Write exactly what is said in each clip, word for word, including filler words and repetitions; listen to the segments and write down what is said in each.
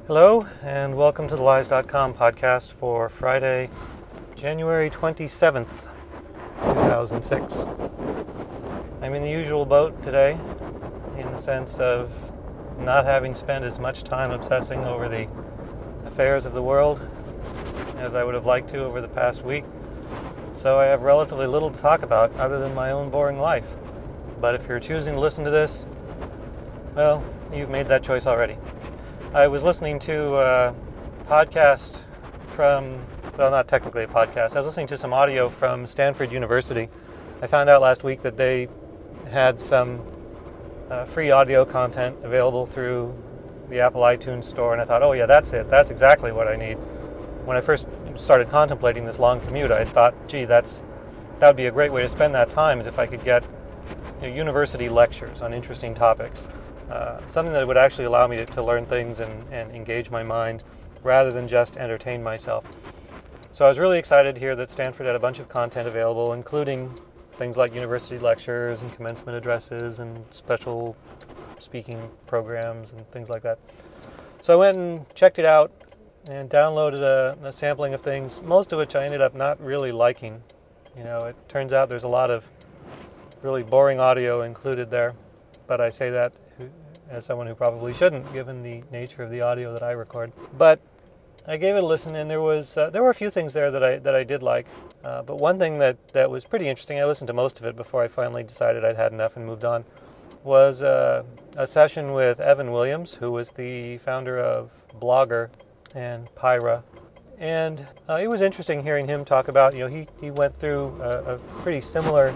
Hello, and welcome to the lies dot com podcast for Friday, January twenty-seventh, two thousand six. I'm in the usual boat today, in the sense of not having spent as much time obsessing over the affairs of the world as I would have liked to over the past week. So I have relatively little to talk about other than my own boring life. But if you're choosing to listen to this, well, you've made that choice already. I was listening to a podcast from, well, not technically a podcast. I was listening to some audio from Stanford University. I found out last week that they had some uh, free audio content available through the Apple iTunes store, and I thought, oh yeah, that's it. That's exactly what I need. When I first started contemplating this long commute, I thought, gee, that's that would be a great way to spend that time, is if I could get you know, university lectures on interesting topics. Uh, something that would actually allow me to, to learn things and, and engage my mind rather than just entertain myself. So I was really excited to hear that Stanford had a bunch of content available, including things like university lectures and commencement addresses and special speaking programs and things like that. So I went and checked it out and downloaded a, a sampling of things, most of which I ended up not really liking. You know, it turns out there's a lot of really boring audio included there, but I say that as someone who probably shouldn't, given the nature of the audio that I record. But I gave it a listen, and there was uh, there were a few things there that I that I did like. Uh, but one thing that, that was pretty interesting, I listened to most of it before I finally decided I'd had enough and moved on, was uh, a session with Evan Williams, who was the founder of Blogger and Pyra. And uh, it was interesting hearing him talk about, you know, he, he went through a, a pretty similar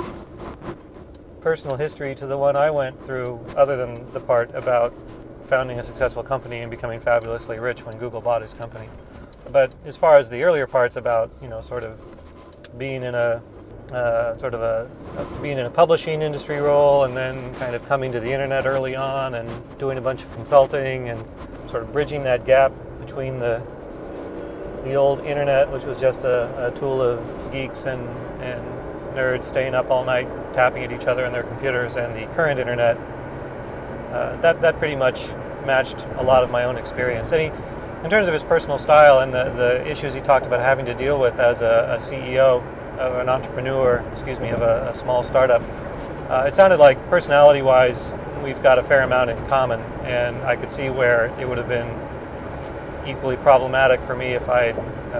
personal history to the one I went through, other than the part about founding a successful company and becoming fabulously rich when Google bought his company. But as far as the earlier parts about, you know, sort of being in a uh, sort of a, a being in a publishing industry role, and then kind of coming to the internet early on and doing a bunch of consulting and sort of bridging that gap between the the old internet, which was just a, a tool of geeks and and nerds staying up all night tapping at each other on their computers, and the current internet, uh, that that pretty much matched a lot of my own experience. And he, in terms of his personal style and the, the issues he talked about having to deal with as a, a C E O, of an entrepreneur, excuse me, of a, a small startup, uh, it sounded like personality-wise we've got a fair amount in common, and I could see where it would have been equally problematic for me if I had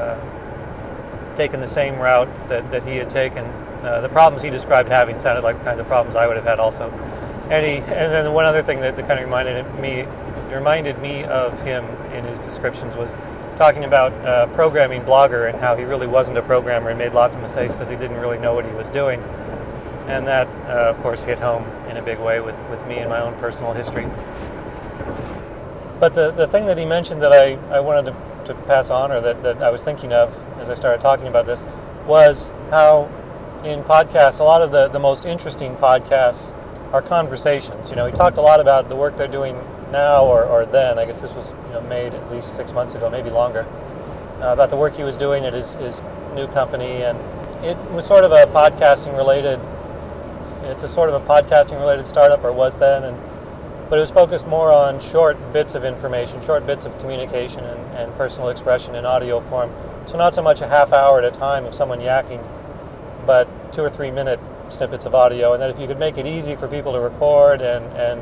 uh, taken the same route that, that he had taken. Uh, the problems he described having sounded like the kinds of problems I would have had also. And he, and then one other thing that, that kind of reminded me reminded me of him in his descriptions was talking about uh, programming Blogger, and how he really wasn't a programmer and made lots of mistakes because he didn't really know what he was doing. And that, uh, of course, hit home in a big way with, with me and my own personal history. But the, the thing that he mentioned that I, I wanted to, to pass on, or that, that I was thinking of as I started talking about this, was how in podcasts, a lot of the, the most interesting podcasts are conversations. You know, he talked a lot about the work they're doing now, or, or then. I guess this was you know, made at least six months ago, maybe longer, uh, about the work he was doing at his, his new company. And it was sort of a podcasting related, it's a sort of a podcasting related startup, or was then, and but it was focused more on short bits of information, short bits of communication and, and personal expression in audio form. So not so much a half hour at a time of someone yakking, but two or three minute snippets of audio. And that if you could make it easy for people to record and, and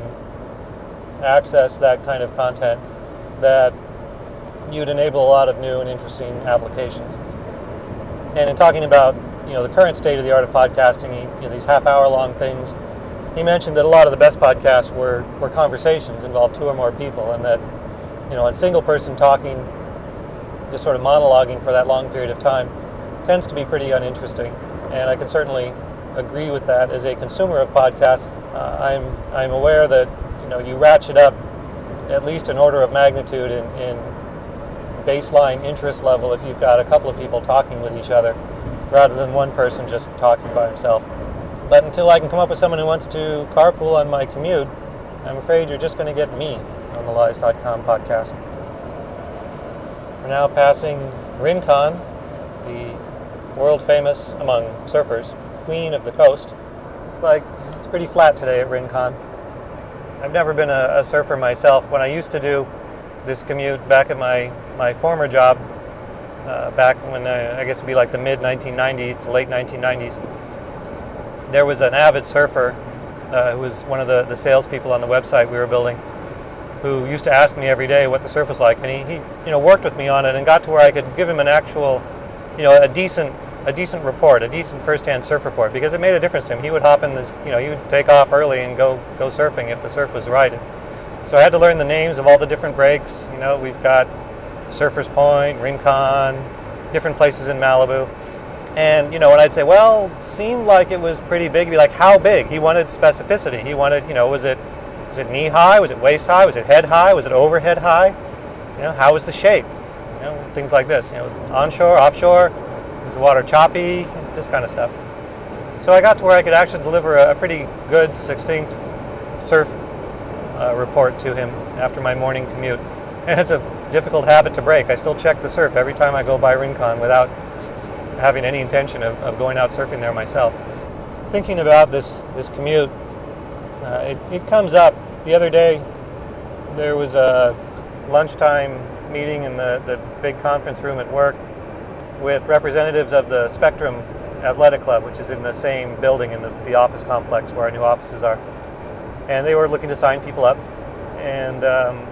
access that kind of content, that you'd enable a lot of new and interesting applications. And in talking about you know the current state of the art of podcasting, you know, these half hour long things, he mentioned that a lot of the best podcasts were, were conversations, involved two or more people, and that you know a single person talking, just sort of monologuing for that long period of time, tends to be pretty uninteresting. And I can certainly agree with that. As a consumer of podcasts, uh, I'm I'm aware that you know you ratchet up at least an order of magnitude in, in baseline interest level if you've got a couple of people talking with each other, rather than one person just talking by himself. But until I can come up with someone who wants to carpool on my commute, I'm afraid you're just going to get me on the lies dot com podcast. We're now passing Rincon, the world famous among surfers, queen of the coast. It's like, it's pretty flat today at Rincon. I've never been a, a surfer myself. When I used to do this commute back at my, my former job, uh, back when I, I guess it would be like the mid nineteen nineties to late nineteen nineties. There was an avid surfer uh, who was one of the, the salespeople on the website we were building, who used to ask me every day what the surf was like, and he, he you know worked with me on it and got to where I could give him an actual, you know, a decent a decent report, a decent first-hand surf report, because it made a difference to him. He would hop in this, you know, he would take off early and go go surfing if the surf was right. So I had to learn the names of all the different breaks. You know, we've got Surfers Point, Rincon, different places in Malibu. And, you know, when I'd say, well, it seemed like it was pretty big, he'd be like, how big? He wanted specificity. He wanted, you know, was it was it knee high? Was it waist high? Was it head high? Was it overhead high? You know, how was the shape? You know, things like this. You know, was it onshore, offshore? Was the water choppy? This kind of stuff. So I got to where I could actually deliver a, a pretty good, succinct surf uh, report to him after my morning commute. And it's a difficult habit to break. I still check the surf every time I go by Rincon without having any intention of, of going out surfing there myself. Thinking about this, this commute, uh, it, it comes up. The other day, there was a lunchtime meeting in the, the big conference room at work with representatives of the Spectrum Athletic Club, which is in the same building in the, the office complex where our new offices are. And they were looking to sign people up. And um,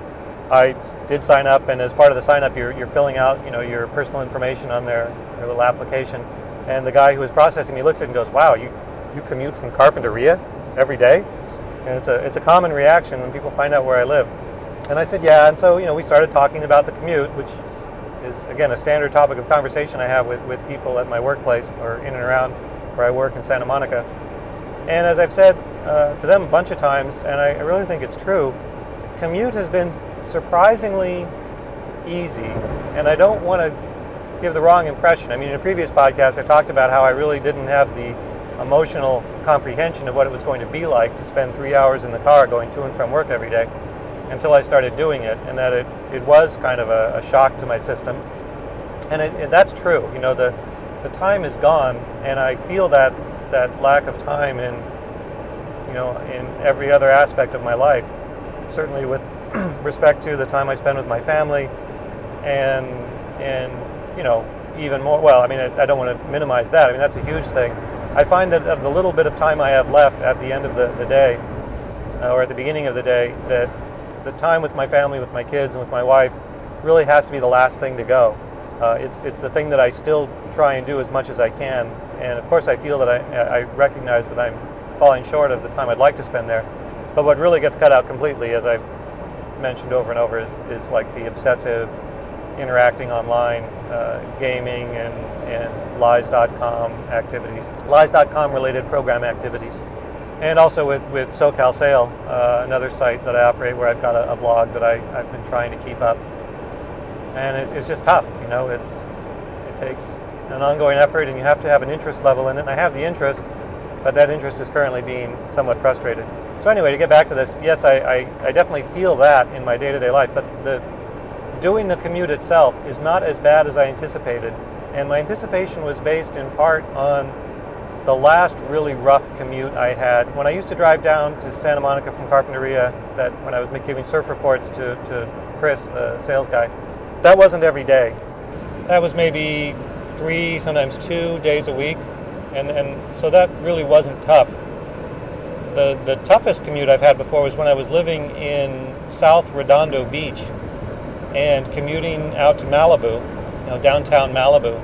I did sign up, and as part of the sign up, you're, you're filling out, you know, your personal information on their, their little application. And the guy who was processing me looks at it and goes, wow, you, you commute from Carpinteria every day? And it's a, it's a common reaction when people find out where I live. And I said, yeah. And so, you know, we started talking about the commute, which is, again, a standard topic of conversation I have with, with people at my workplace or in and around where I work in Santa Monica. And as I've said uh, to them a bunch of times, and I, I really think it's true, commute has been surprisingly easy. And I don't want to give the wrong impression. I mean, in a previous podcast, I talked about how I really didn't have the emotional comprehension of what it was going to be like to spend three hours in the car going to and from work every day until I started doing it, and that it, it was kind of a, a shock to my system. And it, it, that's true. You know, the the time is gone, and I feel that that lack of time in, you know, in every other aspect of my life. Certainly with respect to the time I spend with my family, and and you know, even more. Well, I mean, I, I don't want to minimize that. I mean, that's a huge thing. I find that of the little bit of time I have left at the end of the, the day, uh, or at the beginning of the day, that the time with my family, with my kids, and with my wife really has to be the last thing to go. Uh, it's it's the thing that I still try and do as much as I can. And of course I feel that I, I recognize that I'm falling short of the time I'd like to spend there. But what really gets cut out completely, as I've mentioned over and over, is, is like the obsessive interacting online, uh, gaming, and, and lies dot com activities, lies dot com related program activities. And also with, with SoCal Sail, uh, another site that I operate where I've got a, a blog that I, I've been trying to keep up. And it, it's just tough, you know, it's it takes an ongoing effort, and you have to have an interest level in it. And I have the interest, but that interest is currently being somewhat frustrated. So anyway, to get back to this, yes, I, I, I definitely feel that in my day-to-day life, but the doing the commute itself is not as bad as I anticipated. And my anticipation was based in part on the last really rough commute I had. When I used to drive down to Santa Monica from Carpinteria, that when I was giving surf reports to, to Chris, the sales guy, that wasn't every day. That was maybe three, sometimes two days a week. And, and so that really wasn't tough. The, the toughest commute I've had before was when I was living in South Redondo Beach and commuting out to Malibu, you know, downtown Malibu.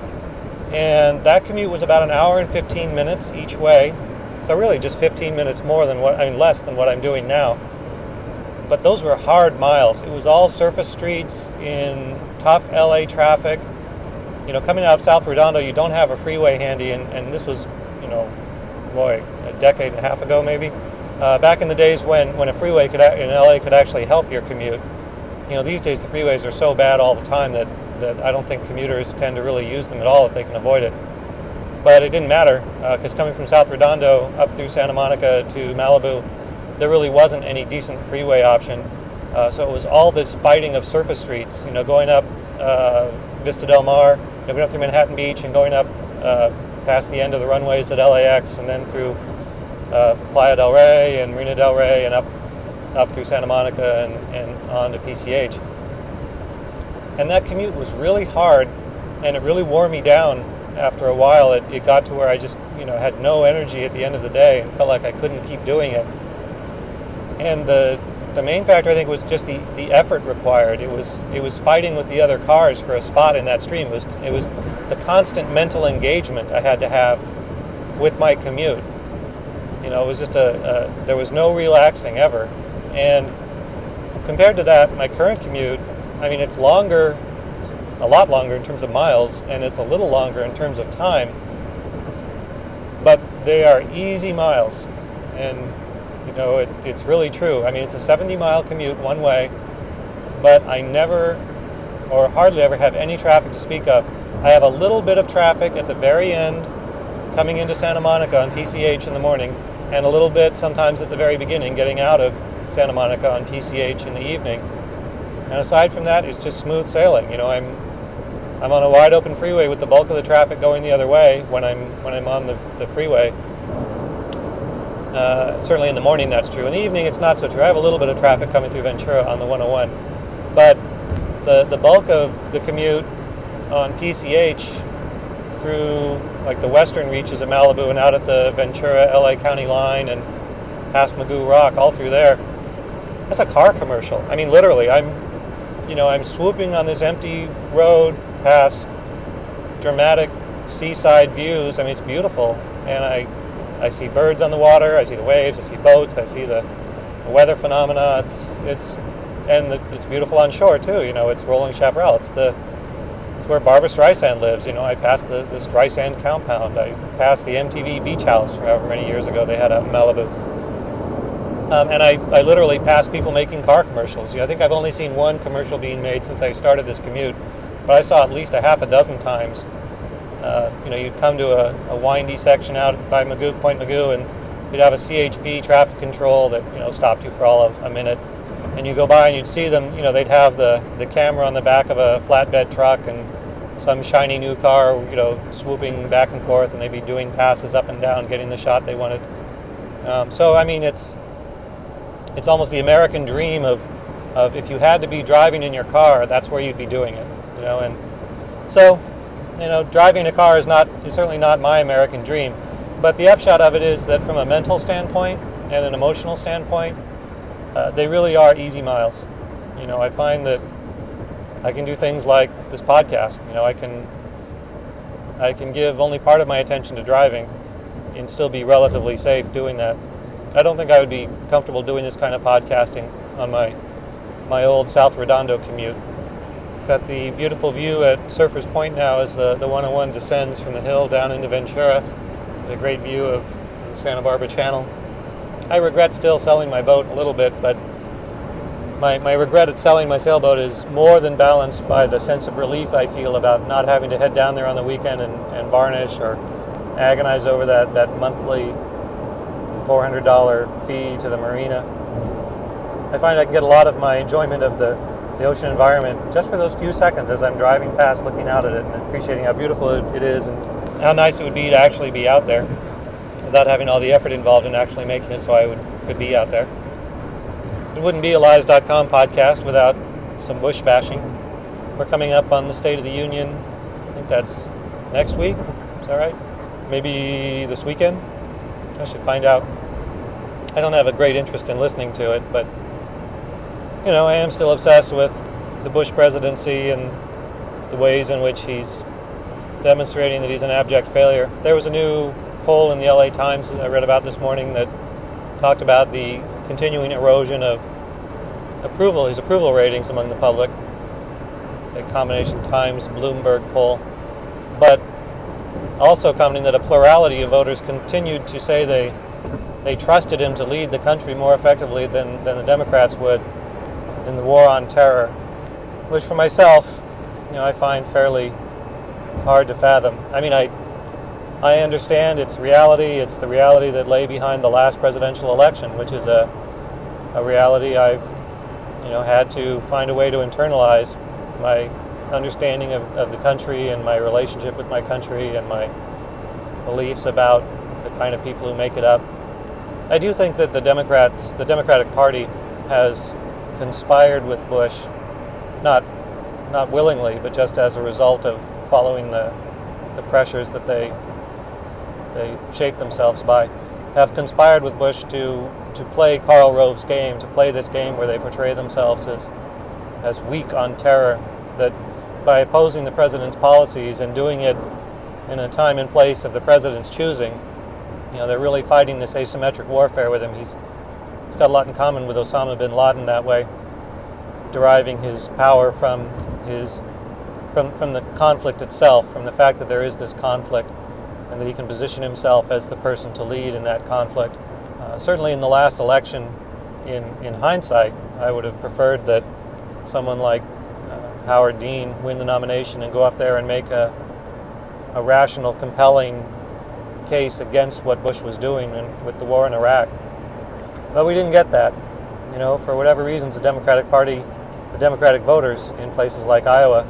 And that commute was about an hour and fifteen minutes each way. So really just fifteen minutes more than what, I mean, less than what I'm doing now. But those were hard miles. It was all surface streets in tough L A traffic. You know, coming out of South Redondo, you don't have a freeway handy, and, and this was, you know, boy, a decade and a half ago maybe. Uh, back in the days when, when a freeway could in L A could actually help your commute. You know, these days the freeways are so bad all the time that, that I don't think commuters tend to really use them at all if they can avoid it. But it didn't matter, because uh, coming from South Redondo up through Santa Monica to Malibu, there really wasn't any decent freeway option. Uh, so it was all this fighting of surface streets, you know, going up uh, Vista Del Mar, you know, going up through Manhattan Beach and going up uh, past the end of the runways at L A X, and then through uh, Playa del Rey and Marina del Rey and up up through Santa Monica and, and on to P C H. And that commute was really hard, and it really wore me down. After a while, it, it got to where I just, you know, had no energy at the end of the day and felt like I couldn't keep doing it. And the the main factor, I think, was just the, the effort required. It was it was fighting with the other cars for a spot in that stream. It was it was the constant mental engagement I had to have with my commute. You know, it was just a, a there was no relaxing ever. And compared to that, my current commute, I mean, it's longer, it's a lot longer in terms of miles, and it's a little longer in terms of time. But they are easy miles, and you know, it, it's really true. I mean, it's a seventy mile commute one way, but I never or hardly ever have any traffic to speak of. I have a little bit of traffic at the very end coming into Santa Monica on P C H in the morning, and a little bit sometimes at the very beginning getting out of Santa Monica on P C H in the evening. And aside from that, it's just smooth sailing. You know, I'm I'm on a wide open freeway with the bulk of the traffic going the other way when I'm when I'm on the, the freeway. Uh, certainly in the morning that's true. In the evening it's not so true. I have a little bit of traffic coming through Ventura on the one oh one. But the the bulk of the commute on P C H through like the western reaches of Malibu and out at the Ventura L A County line and past Magoo Rock, all through there, that's a car commercial. I mean, literally, I'm you know, I'm swooping on this empty road past dramatic seaside views. I mean, it's beautiful. And I I see birds on the water, I see the waves, I see boats, I see the, the weather phenomena. It's it's and the, it's beautiful on shore too. You know, it's rolling chaparral. It's the it's where Barbra Streisand lives. You know, I passed the, the Streisand compound. I passed the M T V beach house from however many years ago they had out in Malibu. Um, and I, I literally passed people making car commercials. You know, I think I've only seen one commercial being made since I started this commute, but I saw at least a half a dozen times. Uh, you know, you'd come to a, a windy section out by Magoo, Point Magoo, and you'd have a C H P traffic control that, you know, stopped you for all of a minute. And you go by and you'd see them, you know, they'd have the, the camera on the back of a flatbed truck and some shiny new car, you know, swooping back and forth, and they'd be doing passes up and down, getting the shot they wanted. Um, so, I mean, it's it's almost the American dream of, of if you had to be driving in your car, that's where you'd be doing it, you know. And so, you know, driving a car is not is certainly not my American dream, but the upshot of it is that from a mental standpoint and an emotional standpoint, uh, they really are easy miles. You know, I find that I can do things like this podcast. You know, I can I can give only part of my attention to driving and still be relatively safe doing that. I don't think I would be comfortable doing this kind of podcasting on my my old South Redondo commute. Got the beautiful view at Surfers Point now as the, the one oh one descends from the hill down into Ventura. A great view of the Santa Barbara Channel. I regret still selling my boat a little bit, but my, my regret at selling my sailboat is more than balanced by the sense of relief I feel about not having to head down there on the weekend and, and varnish or agonize over that, that monthly four hundred dollars fee to the marina. I find I can get a lot of my enjoyment of the the ocean environment just for those few seconds as I'm driving past, looking out at it and appreciating how beautiful it is and how nice it would be to actually be out there without having all the effort involved in actually making it so I would could be out there. It wouldn't be a lies dot com podcast without some bush bashing. We're coming up on the State of the Union. I think that's next week. Is that right? Maybe this weekend? I should find out. I don't have a great interest in listening to it, but you know, I am still obsessed with the Bush presidency and the ways in which he's demonstrating that he's an abject failure. There was a new poll in the L A Times that I read about this morning that talked about the continuing erosion of approval, his approval ratings among the public, a combination Times Bloomberg poll, but also commenting that a plurality of voters continued to say they they trusted him to lead the country more effectively than, than the Democrats would in the war on terror, which for myself, you know, I find fairly hard to fathom. I mean, I I understand its reality. It's the reality that lay behind the last presidential election, which is a a reality I've, you know, had to find a way to internalize my understanding of, of the country and my relationship with my country and my beliefs about the kind of people who make it up. I do think that the Democrats, the Democratic Party, has conspired with Bush, not not willingly, but just as a result of following the the pressures that they they shape themselves by, have conspired with Bush to to play Karl Rove's game, to play this game where they portray themselves as as weak on terror, that by opposing the president's policies and doing it in a time and place of the president's choosing, you know, they're really fighting this asymmetric warfare with him. He's he's got a lot in common with Osama bin Laden that way, deriving his power from his from from the conflict itself, from the fact that there is this conflict, and that he can position himself as the person to lead in that conflict. Uh, certainly in the last election, in, in hindsight, I would have preferred that someone like uh, Howard Dean win the nomination and go up there and make a, a rational, compelling case against what Bush was doing in, with the war in Iraq. But we didn't get that. You know, for whatever reasons, the Democratic Party, the Democratic voters in places like Iowa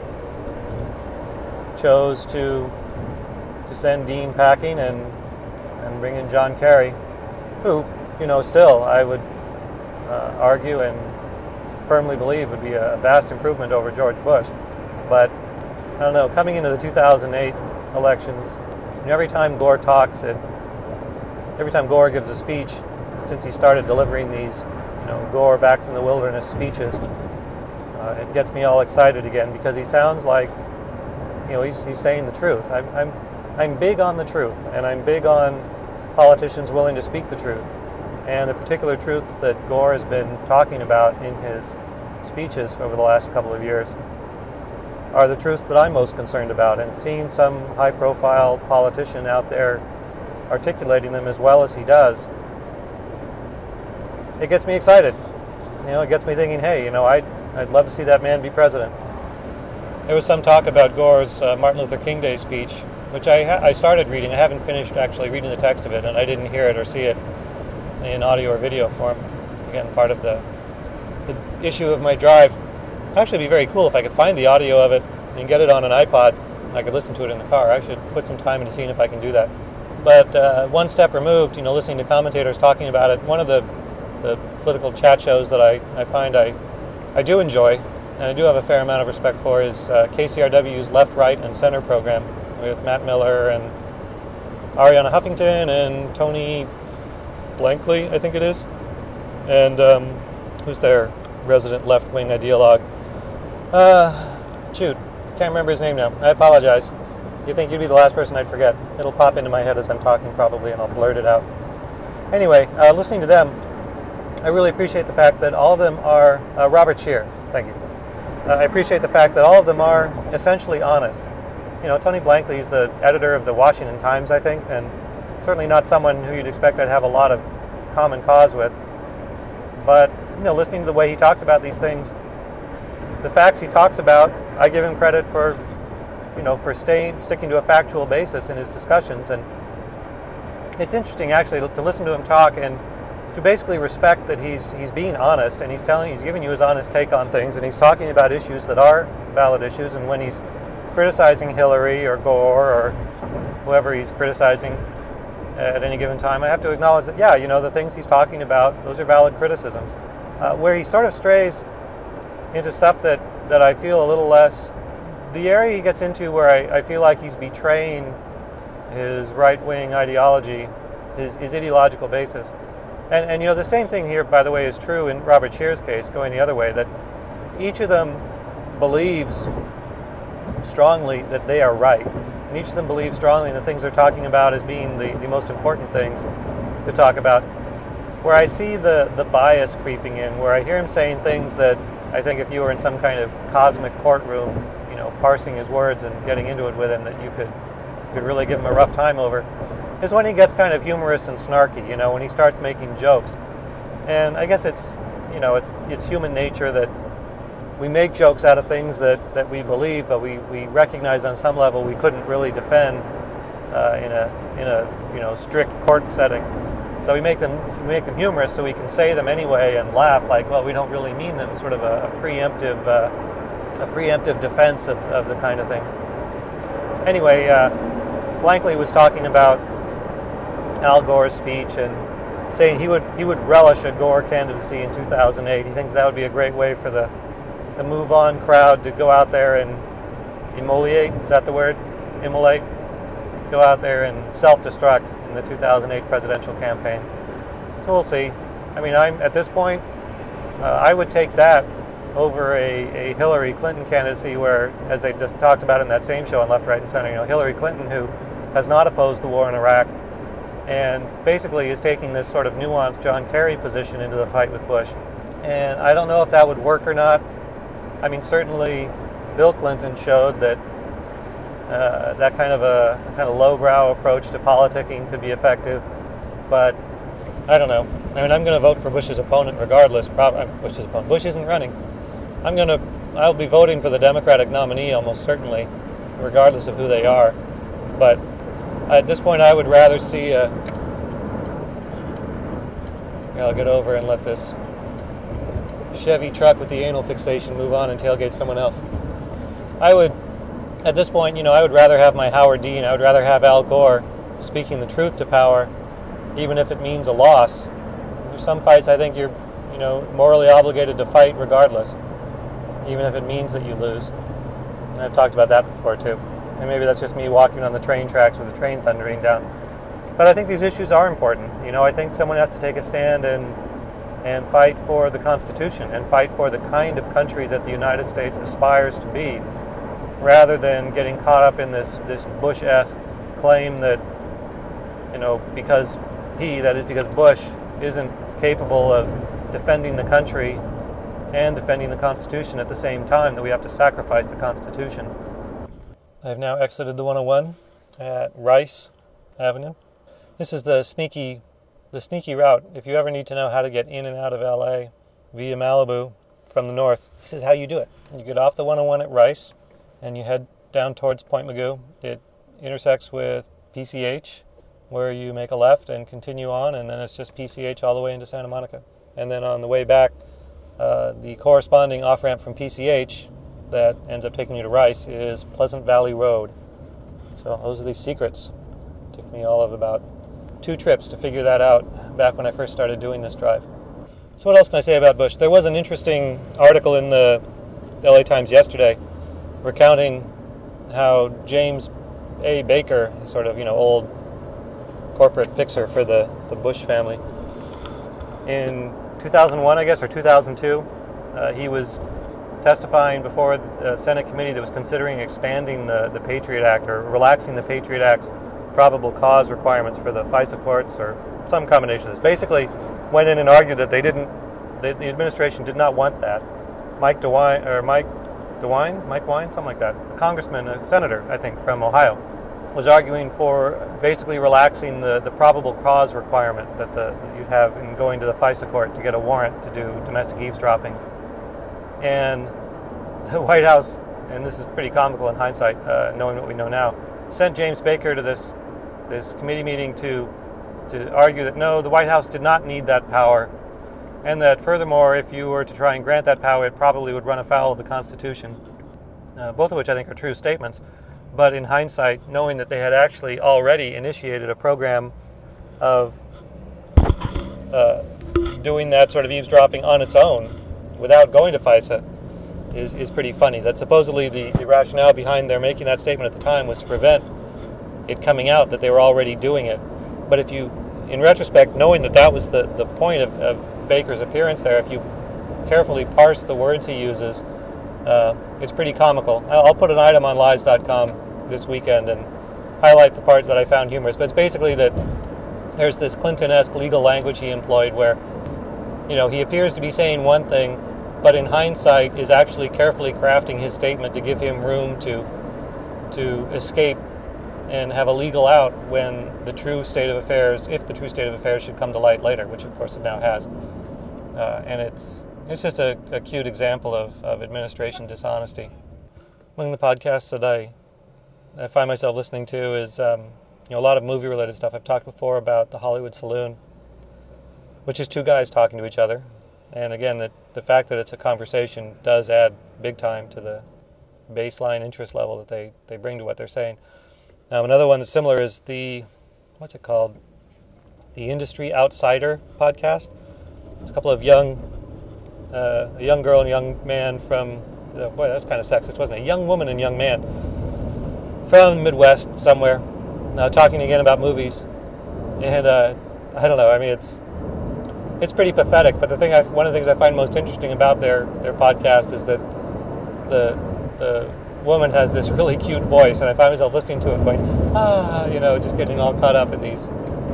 chose to to send Dean packing and and bring in John Kerry, who, you know, still I would uh, argue and firmly believe would be a vast improvement over George Bush. But I don't know, coming into the two thousand eight elections, you know, every time Gore talks, it, every time Gore gives a speech, since he started delivering these, you know, Gore back from the wilderness speeches, uh, it gets me all excited again, because he sounds like, you know, he's he's saying the truth. I'm I'm I'm big on the truth, and I'm big on politicians willing to speak the truth. And the particular truths that Gore has been talking about in his speeches over the last couple of years are the truths that I'm most concerned about. And seeing some high-profile politician out there articulating them as well as he does, it gets me excited. You know, it gets me thinking, hey, you know, I'd, I'd love to see that man be president. There was some talk about Gore's uh, Martin Luther King Day speech, which I, ha- I started reading. I haven't finished actually reading the text of it, and I didn't hear it or see it in audio or video form. Again, part of the, the issue of my drive. It'd actually be very cool if I could find the audio of it and get it on an iPod. I could listen to it in the car. I should put some time into seeing if I can do that. But uh, one step removed, you know, listening to commentators talking about it, one of the, the political chat shows that I, I find I, I do enjoy, and I do have a fair amount of respect for, is uh, K C R W's Left, Right, and Center program with Matt Miller and Ariana Huffington and Tony Blankley, I think it is, and um, who's their resident left-wing ideologue? Uh, shoot, can't remember his name now. I apologize. You think you'd be the last person I'd forget. It'll pop into my head as I'm talking probably, and I'll blurt it out. Anyway, uh, listening to them, I really appreciate the fact that all of them are... Uh, Robert Scheer, thank you. Uh, I appreciate the fact that all of them are essentially honest. You know, Tony Blankley is the editor of the Washington Times, I think, and certainly not someone who you'd expect I'd have a lot of common cause with. But, you know, listening to the way he talks about these things, the facts he talks about, I give him credit for, you know, for staying, sticking to a factual basis in his discussions. And it's interesting, actually, to, to listen to him talk and to basically respect that he's he's being honest, and he's telling, he's giving you his honest take on things, and he's talking about issues that are valid issues. And when he's criticizing Hillary or Gore or whoever he's criticizing at any given time, I have to acknowledge that, yeah, you know, the things he's talking about, those are valid criticisms. Uh, where he sort of strays into stuff that, that I feel a little less, the area he gets into where I, I feel like he's betraying his right-wing ideology, his, his ideological basis. And, and, you know, the same thing here, by the way, is true in Robert Scheer's case, going the other way, that each of them believes strongly that they are right. And each of them believes strongly in the things they're talking about as being the, the most important things to talk about. Where I see the, the bias creeping in, where I hear him saying things that I think if you were in some kind of cosmic courtroom, you know, parsing his words and getting into it with him, that you could, could really give him a rough time over, is when he gets kind of humorous and snarky, you know, when he starts making jokes. And I guess it's, you know, it's it's human nature that we make jokes out of things that, that we believe, but we, we recognize on some level we couldn't really defend uh, in a in a you know strict court setting. So we make them we make them humorous, so we can say them anyway and laugh like, well, we don't really mean them. Sort of a, a preemptive uh, a preemptive defense of, of the kind of things. Anyway, uh, Blankley was talking about Al Gore's speech and saying he would he would relish a Gore candidacy in two thousand eight. He thinks that would be a great way for the the move on crowd to go out there and immolate. Is that the word? Immolate. Go out there and self-destruct in the two thousand eight presidential campaign. So we'll see. I mean, I'm at this point, uh, I would take that over a, a Hillary Clinton candidacy where, as they just talked about in that same show on Left, Right, and Center, you know, Hillary Clinton, who has not opposed the war in Iraq and basically is taking this sort of nuanced John Kerry position into the fight with Bush. And I don't know if that would work or not. I mean, certainly Bill Clinton showed that uh, that kind of a kind of lowbrow approach to politicking could be effective, but I don't know. I mean, I'm going to vote for Bush's opponent regardless. Probably Bush's opponent. Bush isn't running. I'm going to. I'll be voting for the Democratic nominee almost certainly, regardless of who they are. But at this point, I would rather see a. Here, I'll get over and let this Chevy truck with the anal fixation move on and tailgate someone else. I would, at this point, you know, I would rather have my Howard Dean. I would rather have Al Gore speaking the truth to power, even if it means a loss. There's some fights I think you're, you know, morally obligated to fight regardless, even if it means that you lose. And I've talked about that before too. And maybe that's just me walking on the train tracks with the train thundering down. But I think these issues are important. You know, I think someone has to take a stand and and fight for the Constitution and fight for the kind of country that the United States aspires to be, rather than getting caught up in this, this Bush-esque claim that, you know, because he, that is because Bush, isn't capable of defending the country and defending the Constitution at the same time, that we have to sacrifice the Constitution. I have now exited the one oh one at Rice Avenue. This is the sneaky the sneaky route. If you ever need to know how to get in and out of L A via Malibu from the north, this is how you do it. You get off the one oh one at Rice and you head down towards Point Mugu. It intersects with P C H, where you make a left and continue on, and then it's just P C H all the way into Santa Monica. And then on the way back, uh, the corresponding off-ramp from P C H that ends up taking you to Rice is Pleasant Valley Road. So those are these secrets. It took me all of about two trips to figure that out back when I first started doing this drive. So what else can I say about Bush? There was an interesting article in the L A Times yesterday recounting how James A. Baker, sort of, you know, old corporate fixer for the, the Bush family, in two thousand one, I guess, or two thousand two, uh, he was testifying before the Senate committee that was considering expanding the, the Patriot Act, or relaxing the Patriot Act's probable cause requirements for the FISA courts, or some combination of this. Basically went in and argued that they didn't, they, the administration did not want that. Mike DeWine, or Mike DeWine, Mike Wine, something like that, a congressman, a senator, I think, from Ohio, was arguing for basically relaxing the, the probable cause requirement that, the, that you have in going to the FISA court to get a warrant to do domestic eavesdropping. And the White House, and this is pretty comical in hindsight, uh, knowing what we know now, sent James Baker to this this committee meeting to to argue that no, the White House did not need that power, and that furthermore, if you were to try and grant that power, it probably would run afoul of the Constitution. Uh, both of which I think are true statements. But in hindsight, knowing that they had actually already initiated a program of uh, doing that sort of eavesdropping on its own without going to FISA is, is pretty funny. That supposedly the, the rationale behind their making that statement at the time was to prevent it coming out that they were already doing it. But if you, in retrospect, knowing that that was the, the point of, of Baker's appearance there, if you carefully parse the words he uses, uh, it's pretty comical. I'll, I'll put an item on lies dot com this weekend and highlight the parts that I found humorous. But it's basically that there's this Clinton-esque legal language he employed where, you know, he appears to be saying one thing, but in hindsight is actually carefully crafting his statement to give him room to to escape and have a legal out when the true state of affairs, if the true state of affairs should come to light later, which of course it now has. Uh, and it's it's just a, a cute example of, of administration dishonesty. Among the podcasts that I, I find myself listening to is um, you know, a lot of movie-related stuff. I've talked before about the Hollywood Saloon, which is two guys talking to each other. And again, the, the fact that it's a conversation does add big time to the baseline interest level that they, they bring to what they're saying. Um, another one that's similar is the, what's it called? the Industry Outsider podcast. It's a couple of young, uh, a young girl and a young man from, uh, boy, that's kind of sexist, wasn't it? A young woman and young man from the Midwest somewhere, uh, talking again about movies. And uh, I don't know, I mean, it's it's pretty pathetic, but the thing I, one of the things I find most interesting about their, their podcast is that the the woman has this really cute voice, and I find myself listening to it going, ah, you know, just getting all caught up in these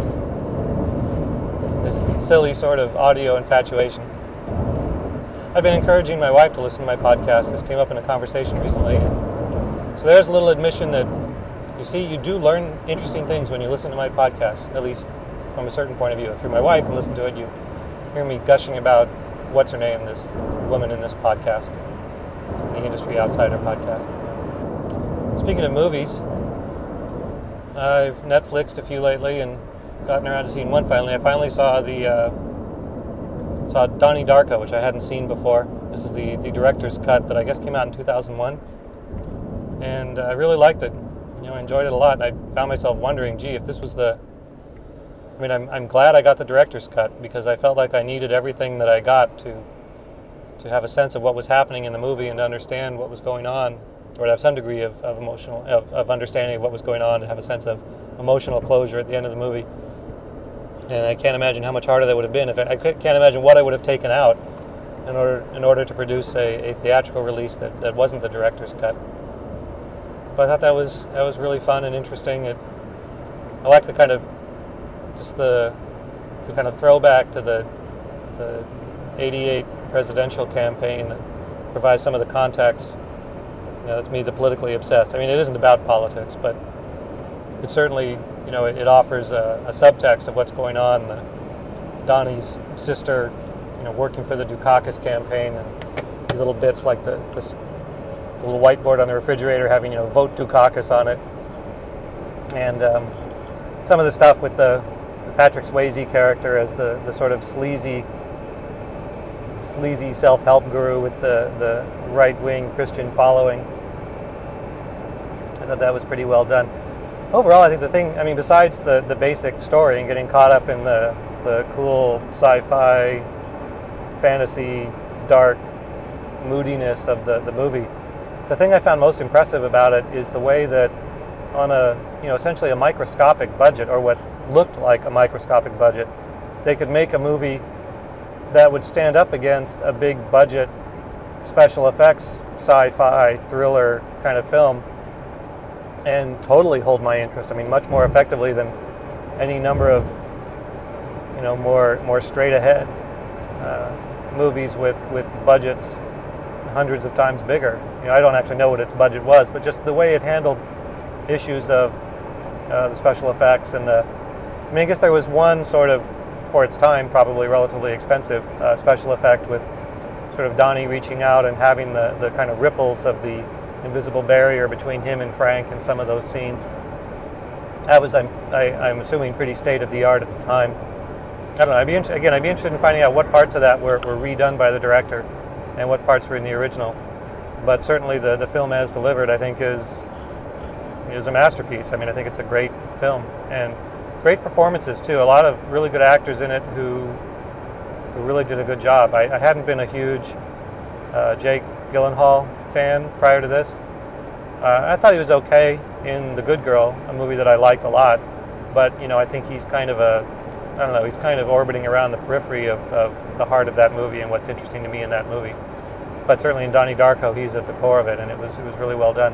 this silly sort of audio infatuation. I've been encouraging my wife to listen to my podcast. This came up in a conversation recently. So there's a little admission that, you see, you do learn interesting things when you listen to my podcast, at least from a certain point of view. If you're my wife and listen to it, you hear me gushing about, what's her name, this woman in this podcast, the Industry Outsider podcast. Speaking of movies, I've Netflixed a few lately and gotten around to seeing one finally. I finally saw the uh, saw Donnie Darko, which I hadn't seen before. This is the, the director's cut that I guess came out in two thousand one, and I really liked it. You know, I enjoyed it a lot, and I found myself wondering, gee, if this was the... I mean, I'm I'm glad I got the director's cut, because I felt like I needed everything that I got to to have a sense of what was happening in the movie and to understand what was going on, or to have some degree of, of emotional of, of understanding of what was going on, to have a sense of emotional closure at the end of the movie. And I can't imagine how much harder that would have been. If I, I can't imagine what I would have taken out in order in order to produce a, a theatrical release that, that wasn't the director's cut. But I thought that was that was really fun and interesting. It, I like the kind of just the the kind of throwback to the the eighty-eight presidential campaign that provides some of the context. You know, that's me, the politically obsessed. I mean, it isn't about politics, but it certainly, you know, it, it offers a, a subtext of what's going on. The, Donnie's sister, you know, working for the Dukakis campaign, and these little bits like the, this, the little whiteboard on the refrigerator having, you know, vote Dukakis on it, and um, some of the stuff with the, the Patrick Swayze character as the, the sort of sleazy, sleazy self-help guru with the, the right-wing Christian following. I thought that was pretty well done. Overall, I think the thing, I mean, besides the, the basic story and getting caught up in the, the cool sci-fi, fantasy, dark moodiness of the, the movie, the thing I found most impressive about it is the way that on a, you know, essentially a microscopic budget, or what looked like a microscopic budget, they could make a movie that would stand up against a big budget special effects sci-fi thriller kind of film and totally hold my interest. I mean, much more effectively than any number of, you know, more more straight ahead uh, movies with, with budgets hundreds of times bigger. You know, I don't actually know what its budget was, but just the way it handled issues of uh, the special effects and the. I mean, I guess there was one sort of, for its time, probably relatively expensive uh, special effect with sort of Donnie reaching out and having the, the kind of ripples of the invisible barrier between him and Frank in some of those scenes. That was, I'm, I, I'm assuming, pretty state of the art at the time. I don't know. I'd be inter- again, I'd be interested in finding out what parts of that were, were redone by the director and what parts were in the original. But certainly, the, the film as delivered, I think, is is a masterpiece. I mean, I think it's a great film, and great performances too. A lot of really good actors in it who who really did a good job. I, I hadn't been a huge uh, Jake Gyllenhaal fan prior to this. Uh, I thought he was okay in The Good Girl, a movie that I liked a lot. But, you know, I think he's kind of a, I don't know, he's kind of orbiting around the periphery of, of the heart of that movie and what's interesting to me in that movie. But certainly in Donnie Darko, he's at the core of it, and it was it was really well done.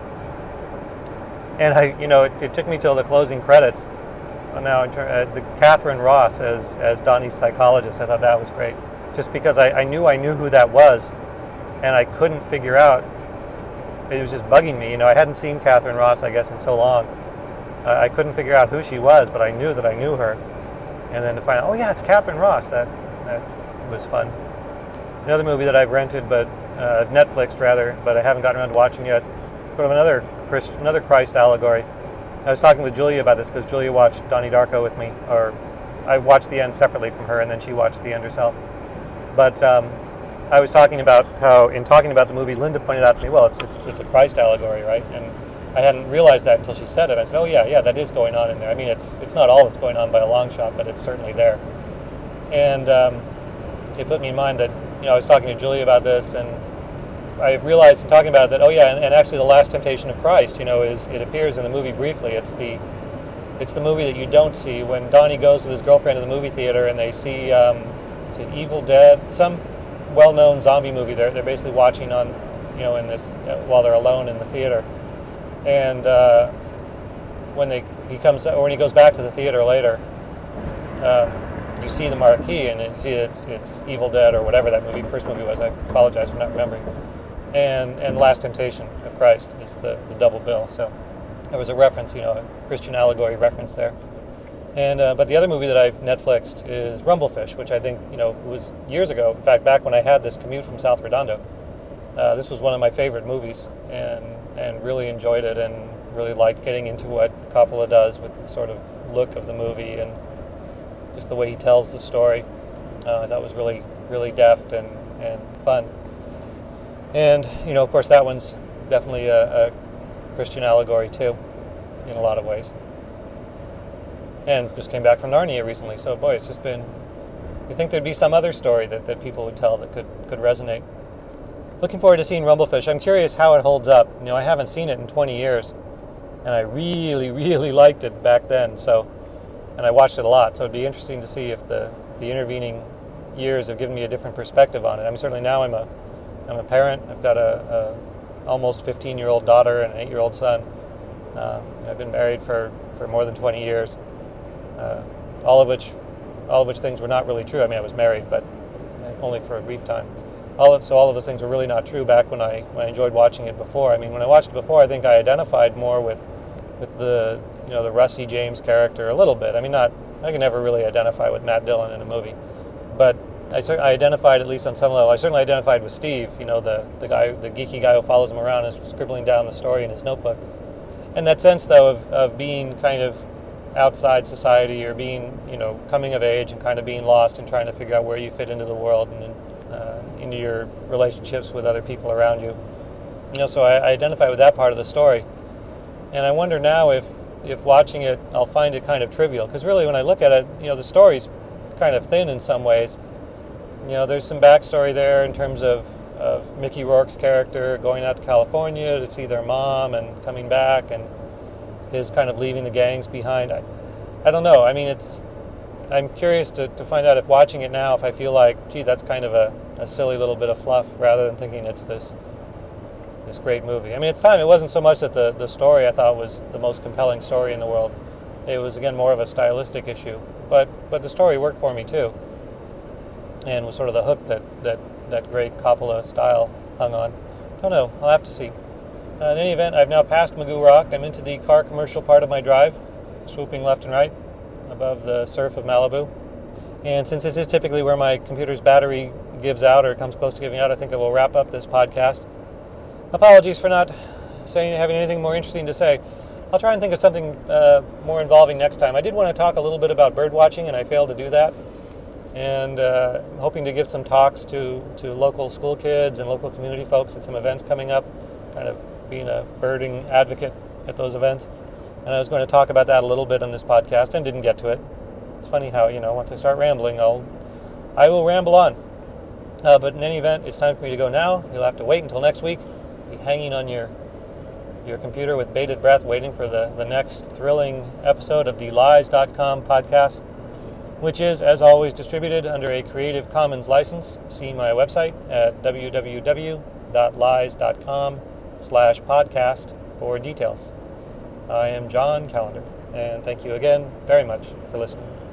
And I, you know, it, it took me till the closing credits. Now, uh, the Catherine Ross as as Donnie's psychologist, I thought that was great. Just because I, I knew I knew who that was, and I couldn't figure out. It was just bugging me. You know, I hadn't seen Catherine Ross, I guess, in so long. Uh, I couldn't figure out who she was, but I knew that I knew her. And then to find out, oh yeah, it's Catherine Ross. That that was fun. Another movie that I've rented, but uh, Netflixed rather, but I haven't gotten around to watching yet. Sort of another Christ, another Christ allegory. I was talking with Julia about this because Julia watched Donnie Darko with me, or I watched the end separately from her, and then she watched the end herself. But um, I was talking about how, in talking about the movie, Linda pointed out to me, well, it's, it's it's a Christ allegory, right? And I hadn't realized that until she said it. I said, oh yeah, yeah, that is going on in there. I mean, it's it's not all that's going on by a long shot, but it's certainly there. And um, it put me in mind that, you know, I was talking to Julie about this, and I realized in talking about it that, oh yeah, and, and actually the Last Temptation of Christ, you know, is it appears in the movie briefly. It's the it's the movie that you don't see when Donnie goes with his girlfriend to the movie theater and they see um, is it Evil Dead, some well-known zombie movie. They're they're basically watching on, you know, in this uh, while they're alone in the theater, and uh, when they he comes or when he goes back to the theater later. Um, You see the marquee, and it, it's it's Evil Dead or whatever that movie first movie was. I apologize for not remembering. And and Last Temptation of Christ is the, the double bill. So there was a reference, you know, a Christian allegory reference there. And uh, but the other movie that I've Netflixed is Rumblefish, which I think, you know, was years ago. In fact, back when I had this commute from South Redondo, uh, this was one of my favorite movies, and and really enjoyed it, and really liked getting into what Coppola does with the sort of look of the movie and just the way he tells the story. Uh, that was really, really deft and, and fun. And, you know, of course, that one's definitely a, a Christian allegory, too, in a lot of ways. And just came back from Narnia recently, so, boy, it's just been... You'd think there'd be some other story that, that people would tell that could, could resonate. Looking forward to seeing Rumblefish. I'm curious how it holds up. You know, I haven't seen it in twenty years, and I really, really liked it back then, so... And I watched it a lot, so it'd be interesting to see if the, the intervening years have given me a different perspective on it. I mean, certainly now I'm a I'm a parent. I've got a, a almost fifteen-year-old daughter and an eight-year-old son. Um, I've been married for, for more than twenty years, uh, all of which all of which things were not really true. I mean, I was married, but only for a brief time. All of, so all of those things were really not true back when I when I enjoyed watching it before. I mean, when I watched it before, I think I identified more with with the you know the Rusty James character a little bit. I mean, not I can never really identify with Matt Dillon in a movie, but I, I identified at least on some level. I certainly identified with Steve, you know, the the guy, the geeky guy who follows him around and is scribbling down the story in his notebook. And that sense, though, of of being kind of outside society, or being, you know, coming of age and kind of being lost and trying to figure out where you fit into the world and uh, into your relationships with other people around you. You know, so I, I identify with that part of the story. And I wonder now if, if watching it, I'll find it kind of trivial. Because really, when I look at it, you know, the story's kind of thin in some ways. You know, there's some backstory there in terms of, of Mickey Rourke's character going out to California to see their mom and coming back, and his kind of leaving the gangs behind. I, I don't know. I mean, it's... I'm curious to, to find out if watching it now, if I feel like, gee, that's kind of a, a silly little bit of fluff, rather than thinking it's this this great movie. I mean, at the time, it wasn't so much that the, the story I thought was the most compelling story in the world. It was, again, more of a stylistic issue. But but the story worked for me, too, and was sort of the hook that, that, that great Coppola style hung on. Don't know. I'll have to see. Uh, in any event, I've now passed Magoo Rock. I'm into the car commercial part of my drive, swooping left and right above the surf of Malibu. And since this is typically where my computer's battery gives out, or comes close to giving out, I think I will wrap up this podcast. Apologies for not saying having anything more interesting to say. I'll try and think of something uh, more involving next time. I did want to talk a little bit about bird watching, and I failed to do that. And uh, I'm hoping to give some talks to, to local school kids and local community folks at some events coming up, kind of being a birding advocate at those events. And I was going to talk about that a little bit on this podcast and didn't get to it. It's funny how, you know, once I start rambling, I'll, I will ramble on. Uh, but in any event, it's time for me to go now. You'll have to wait until next week. Be hanging on your your computer with bated breath, waiting for the, the next thrilling episode of the Lies dot com podcast, which is, as always, distributed under a Creative Commons license. See my website at w w w dot lies dot com slash podcast for details. I am John Callender, and thank you again very much for listening.